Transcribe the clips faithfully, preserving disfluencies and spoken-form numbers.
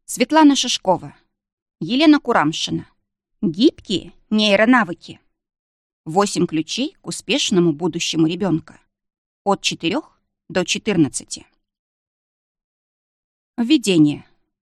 Светлана Шишкова, Елена Курамшина. Гибкие нейронавыки. Восемь ключей к успешному будущему ребенка. От четырёх до четырнадцати. Введение.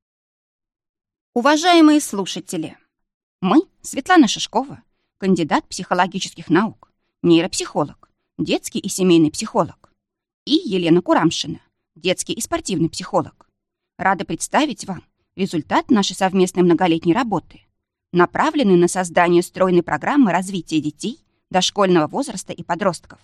Уважаемые слушатели, мы, Светлана Шишкова, кандидат психологических наук, нейропсихолог, детский и семейный психолог, и Елена Курамшина, детский и спортивный психолог, рады представить вам результат нашей совместной многолетней работы, направленный на создание стройной программы развития детей дошкольного возраста и подростков.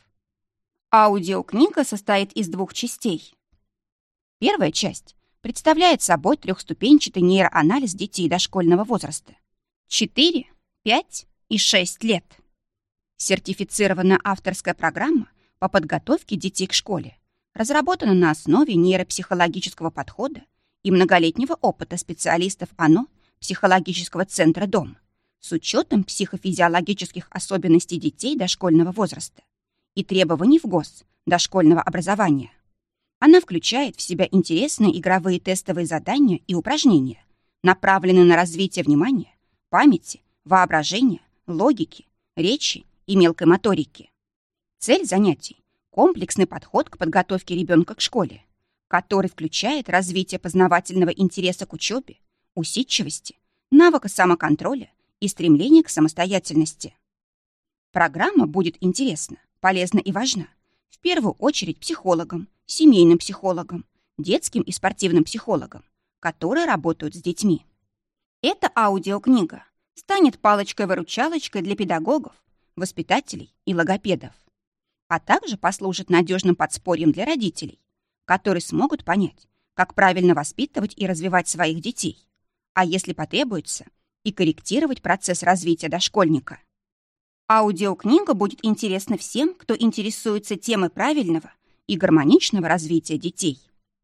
Аудиокнига состоит из двух частей. Первая часть представляет собой трехступенчатый нейроанализ детей дошкольного возраста четыре, пять и шесть лет. Сертифицированная авторская программа по подготовке детей к школе разработана на основе нейропсихологического подхода и многолетнего опыта специалистов ОНО психологического центра «Дом» с учетом психофизиологических особенностей детей дошкольного возраста и требований в ГОС дошкольного образования. Она включает в себя интересные игровые тестовые задания и упражнения, направленные на развитие внимания, памяти, воображения, логики, речи и мелкой моторики. Цель занятий — комплексный подход к подготовке ребенка к школе, который включает развитие познавательного интереса к учебе, усидчивости, навыка самоконтроля и стремления к самостоятельности. Программа будет интересна, полезна и важна в первую очередь психологам, семейным психологам, детским и спортивным психологам, которые работают с детьми. Эта аудиокнига станет палочкой-выручалочкой для педагогов, воспитателей и логопедов, а также послужит надежным подспорьем для родителей, которые смогут понять, как правильно воспитывать и развивать своих детей, а если потребуется, и корректировать процесс развития дошкольника. Аудиокнига будет интересна всем, кто интересуется темой правильного и гармоничного развития детей.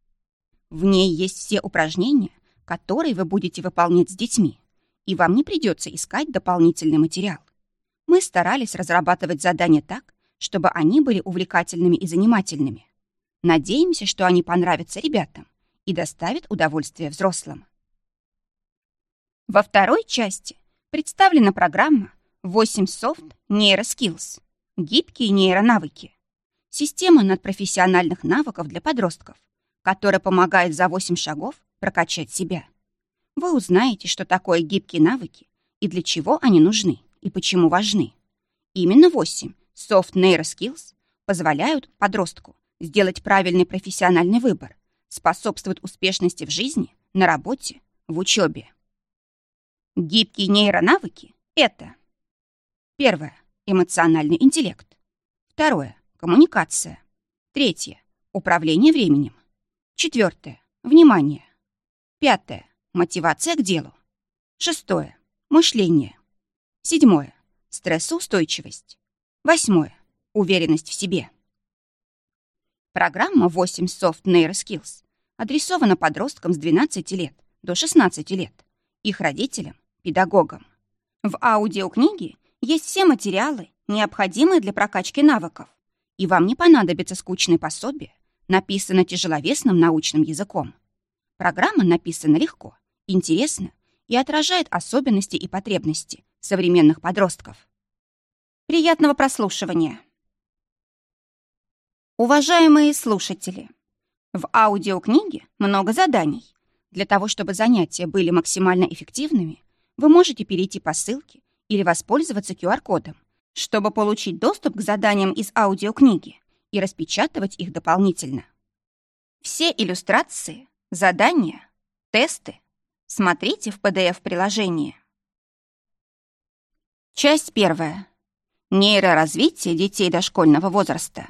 В ней есть все упражнения, которые вы будете выполнять с детьми, и вам не придется искать дополнительный материал. Мы старались разрабатывать задания так, чтобы они были увлекательными и занимательными. Надеемся, что они понравятся ребятам и доставят удовольствие взрослым. Во второй части представлена программа восемь Soft Neuroskills – гибкие нейронавыки. Система надпрофессиональных навыков для подростков, которая помогает за восемь шагов прокачать себя. Вы узнаете, что такое гибкие навыки и для чего они нужны и почему важны. Именно восемь Soft Neuroskills позволяют подростку сделать правильный профессиональный выбор, способствуют успешности в жизни, на работе, в учебе. Гибкие нейронавыки — это: первое — эмоциональный интеллект, второе — коммуникация, третье — управление временем, четвертое — внимание, пятое — мотивация к делу, шестое — мышление, седьмое — стрессоустойчивость, восьмое — уверенность в себе. Программа восемь Soft Neuroskills адресована подросткам с двенадцати лет до шестнадцати лет, их родителям, педагогам. В аудиокниге есть все материалы, необходимые для прокачки навыков, и вам не понадобится скучные пособия, написанные тяжеловесным научным языком. Программа написана легко, интересно и отражает особенности и потребности современных подростков. Приятного прослушивания! Уважаемые слушатели, в аудиокниге много заданий. Для того, чтобы занятия были максимально эффективными, вы можете перейти по ссылке или воспользоваться ку ар кодом, чтобы получить доступ к заданиям из аудиокниги и распечатывать их дополнительно. Все иллюстрации, задания, тесты смотрите в пи ди эф-приложении. Часть первая. Нейроразвитие детей дошкольного возраста.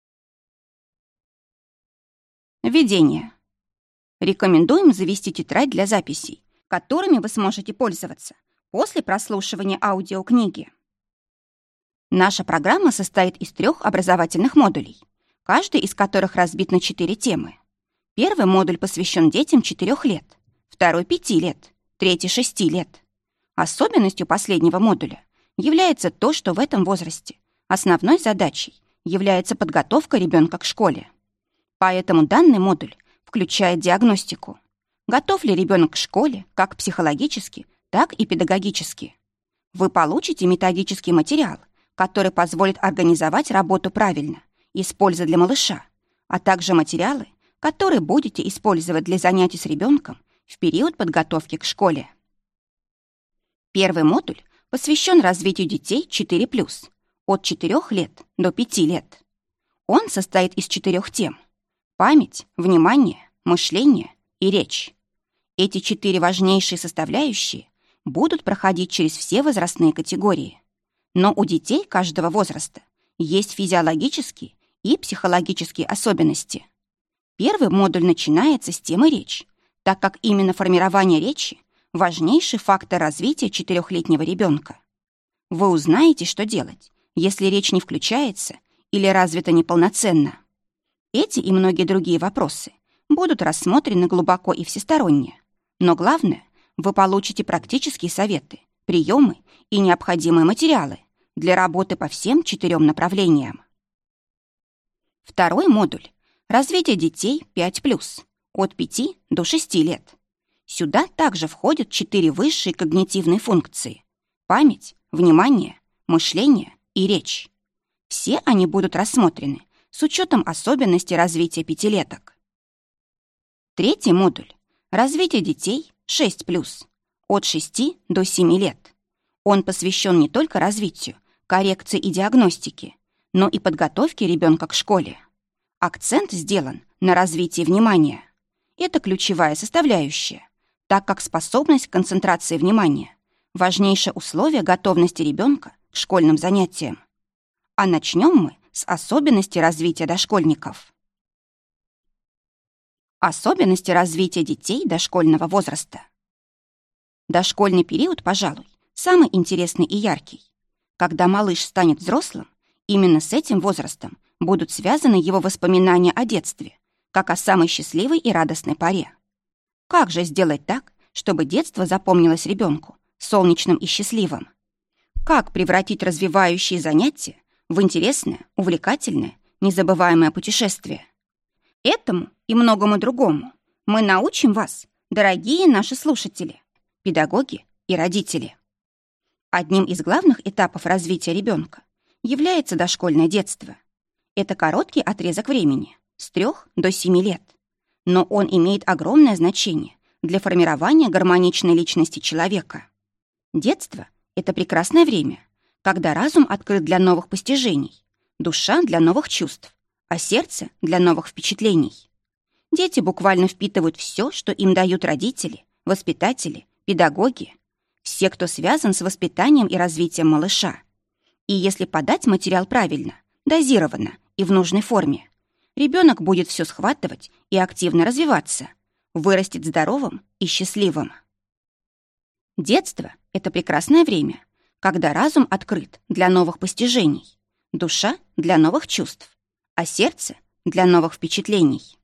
Введение. Рекомендуем завести тетрадь для записей, которыми вы сможете пользоваться после прослушивания аудиокниги. Наша программа состоит из трех образовательных модулей, каждый из которых разбит на четыре темы. Первый модуль посвящен детям четырёх лет, второй — пяти лет, третий — шести лет. Особенностью последнего модуля является то, что в этом возрасте основной задачей является подготовка ребенка к школе. Поэтому данный модуль включает диагностику. готов ли ребенок к школе как психологически, так и педагогически. Вы получите методический материал, который позволит организовать работу правильно, используя для малыша, а также материалы, которые будете использовать для занятий с ребенком в период подготовки к школе. Первый модуль посвящен развитию детей четыре плюс, от четырёх лет до пяти лет. Он состоит из четырех тем: память, внимание, мышление и речь. Эти четыре важнейшие составляющие будут проходить через все возрастные категории. Но у детей каждого возраста есть физиологические и психологические особенности. Первый модуль начинается с темы «Речь», так как именно формирование речи – важнейший фактор развития четырехлетнего ребенка. Вы узнаете, что делать, если речь не включается или развита неполноценно. Эти и многие другие вопросы будут рассмотрены глубоко и всесторонне. Но главное, вы получите практические советы, приемы и необходимые материалы для работы по всем четырем направлениям. Второй модуль – развитие детей пять плюс, от пяти до шести лет. Сюда также входят четыре высшие когнитивные функции – память, внимание, мышление и речь. Все они будут рассмотрены с учетом особенностей развития пятилеток. Третий модуль – развитие детей шесть плюс, от шести до семи лет. Он посвящен не только развитию, коррекции и диагностике, но и подготовке ребенка к школе. Акцент сделан на развитии внимания. Это ключевая составляющая, так как способность к концентрации внимания – важнейшее условие готовности ребенка к школьным занятиям. А начнем мы с особенностей развития дошкольников. Особенности развития детей дошкольного возраста. Дошкольный период, пожалуй, самый интересный и яркий. Когда малыш станет взрослым, именно с этим возрастом будут связаны его воспоминания о детстве, как о самой счастливой и радостной поре. Как же сделать так, чтобы детство запомнилось ребенку солнечным и счастливым? Как превратить развивающие занятия в интересное, увлекательное, незабываемое путешествие? Этому и многому другому мы научим вас, дорогие наши слушатели, педагоги и родители. Одним из главных этапов развития ребенка является дошкольное детство. Это короткий отрезок времени, с трёх до семи лет. Но он имеет огромное значение для формирования гармоничной личности человека. Детство — это прекрасное время, когда разум открыт для новых постижений, душа — для новых чувств, а сердце — для новых впечатлений. Дети буквально впитывают все, что им дают родители, воспитатели, педагоги, все, кто связан с воспитанием и развитием малыша. И если подать материал правильно, дозированно и в нужной форме, ребенок будет все схватывать и активно развиваться, вырастет здоровым и счастливым. Детство — это прекрасное время, когда разум открыт для новых постижений, душа — для новых чувств, а сердце — для новых впечатлений.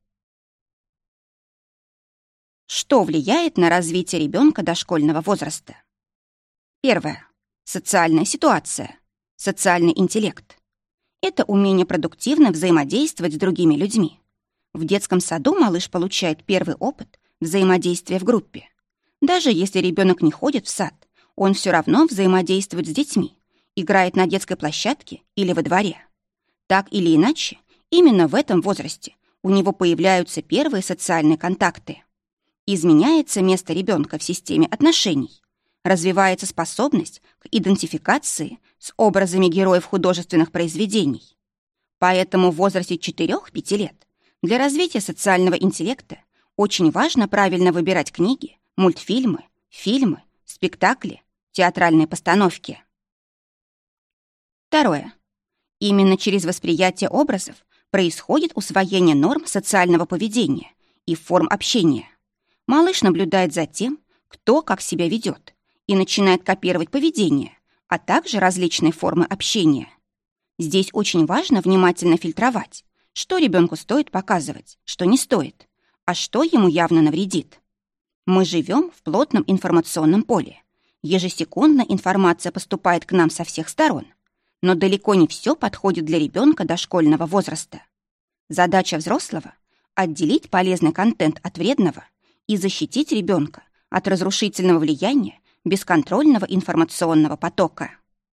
Что влияет на развитие ребенка дошкольного возраста? Первое. Социальная ситуация, социальный интеллект. Это умение продуктивно взаимодействовать с другими людьми. В детском саду малыш получает первый опыт взаимодействия в группе. Даже если ребенок не ходит в сад, он все равно взаимодействует с детьми, играет на детской площадке или во дворе. Так или иначе, именно в этом возрасте у него появляются первые социальные контакты. Изменяется место ребенка в системе отношений, развивается способность к идентификации с образами героев художественных произведений. Поэтому в возрасте четырёх-пяти лет для развития социального интеллекта очень важно правильно выбирать книги, мультфильмы, фильмы, спектакли, театральные постановки. Второе. Именно через восприятие образов происходит усвоение норм социального поведения и форм общения. Малыш наблюдает за тем, кто как себя ведет, и начинает копировать поведение, а также различные формы общения. Здесь очень важно внимательно фильтровать, что ребенку стоит показывать, что не стоит, а что ему явно навредит. Мы живем в плотном информационном поле. Ежесекундно информация поступает к нам со всех сторон, но далеко не все подходит для ребенка дошкольного возраста. Задача взрослого — отделить полезный контент от вредного и защитить ребенка от разрушительного влияния бесконтрольного информационного потока.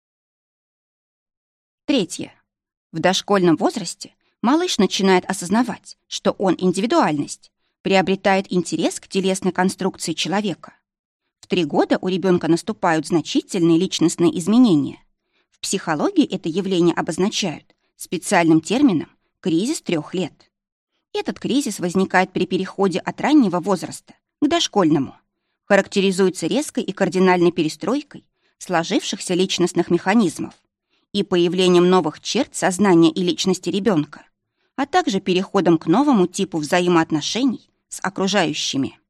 Третье. В дошкольном возрасте малыш начинает осознавать, что он индивидуальность, приобретает интерес к телесной конструкции человека. В три года у ребенка наступают значительные личностные изменения. В психологии это явление обозначают специальным термином «кризис трех лет». Этот кризис возникает при переходе от раннего возраста к дошкольному, характеризуется резкой и кардинальной перестройкой сложившихся личностных механизмов и появлением новых черт сознания и личности ребенка, а также переходом к новому типу взаимоотношений с окружающими.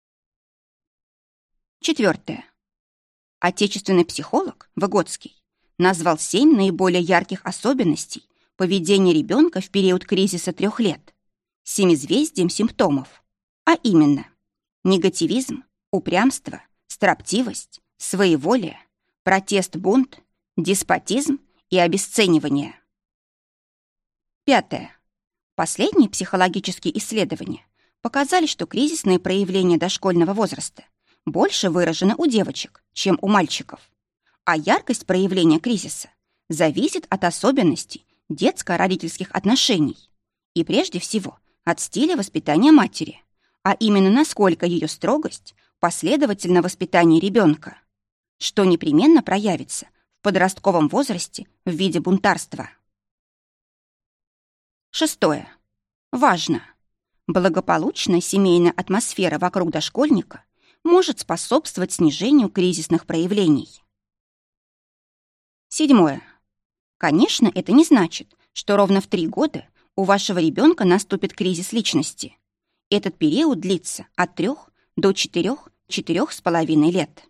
Четвертое. Отечественный психолог Выгодский назвал семь наиболее ярких особенностей поведения ребенка в период кризиса трех лет семизвездием симптомов, а именно негативизм, упрямство, строптивость, своеволие, протест-бунт, деспотизм и обесценивание. Пятое. Последние психологические исследования показали, что кризисные проявления дошкольного возраста больше выражены у девочек, чем у мальчиков, а яркость проявления кризиса зависит от особенностей детско-родительских отношений и, прежде всего, от стиля воспитания матери, а именно насколько ее строгость последовательна воспитанию ребенка, что непременно проявится в подростковом возрасте в виде бунтарства. Шестое. Важно. Благополучная семейная атмосфера вокруг дошкольника может способствовать снижению кризисных проявлений. Седьмое. Конечно, это не значит, что ровно в три года у вашего ребенка наступит кризис личности. Этот период длится от трех до четырех-четырех с половиной лет.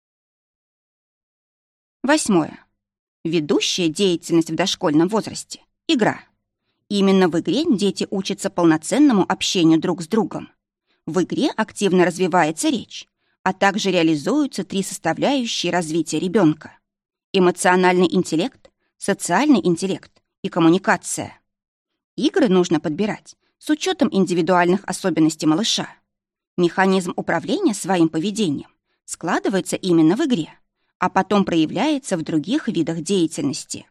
Восьмое. Ведущая деятельность в дошкольном возрасте – игра. Именно в игре дети учатся полноценному общению друг с другом. В игре активно развивается речь, а также реализуются три составляющие развития ребенка: эмоциональный интеллект, социальный интеллект и коммуникация. Игры нужно подбирать с учетом индивидуальных особенностей малыша. Механизм управления своим поведением складывается именно в игре, а потом проявляется в других видах деятельности.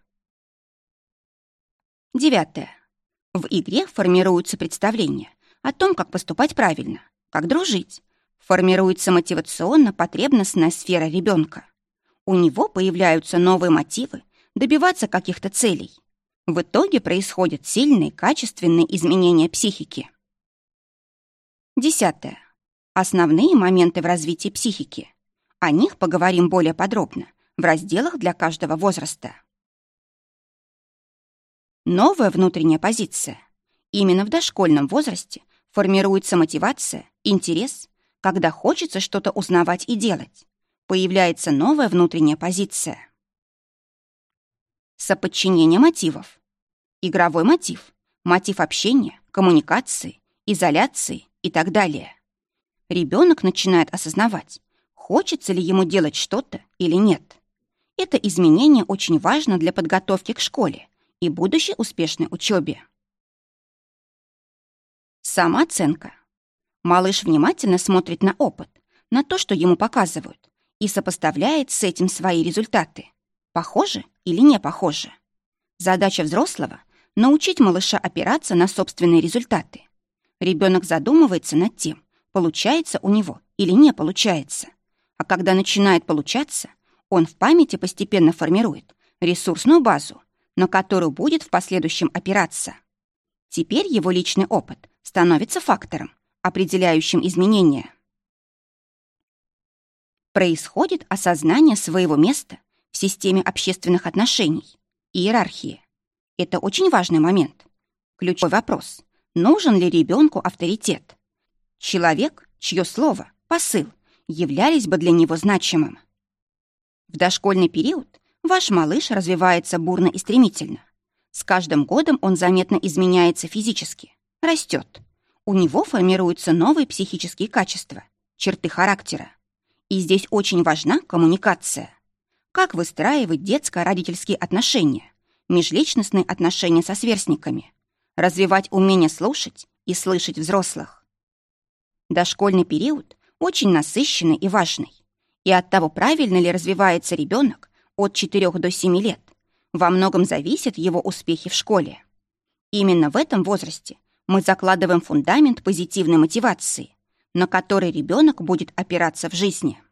Девятое. В игре формируются представления о том, как поступать правильно, как дружить. Формируется мотивационно-потребностная сфера ребенка. У него появляются новые мотивы добиваться каких-то целей. В итоге происходят сильные, качественные изменения психики. Десятое. Основные моменты в развитии психики. О них поговорим более подробно в разделах для каждого возраста. Новая внутренняя позиция. Именно в дошкольном возрасте формируется мотивация, интерес, когда хочется что-то узнавать и делать. Появляется новая внутренняя позиция. Соподчинение мотивов. Игровой мотив, мотив общения, коммуникации, изоляции и так далее. Ребенок начинает осознавать, хочется ли ему делать что-то или нет. Это изменение очень важно для подготовки к школе и будущей успешной учебе. Самооценка. Малыш внимательно смотрит на опыт, на то, что ему показывают, и сопоставляет с этим свои результаты. Похоже или не похоже? Задача взрослого — научить малыша опираться на собственные результаты. Ребенок задумывается над тем, получается у него или не получается. А когда начинает получаться, он в памяти постепенно формирует ресурсную базу, на которую будет в последующем опираться. Теперь его личный опыт становится фактором, определяющим изменения. Происходит осознание своего места в системе общественных отношений, иерархии. Это очень важный момент. Ключевой вопрос: нужен ли ребенку авторитет? Человек, чье слово, посыл являлись бы для него значимым. В дошкольный период ваш малыш развивается бурно и стремительно. С каждым годом он заметно изменяется физически, растет. У него формируются новые психические качества, черты характера. И здесь очень важна коммуникация. Как выстраивать детско-родительские отношения, межличностные отношения со сверстниками, развивать умение слушать и слышать взрослых. Дошкольный период очень насыщенный и важный. И от того, правильно ли развивается ребенок от четырёх до семи лет, во многом зависят его успехи в школе. Именно в этом возрасте мы закладываем фундамент позитивной мотивации, на который ребенок будет опираться в жизни.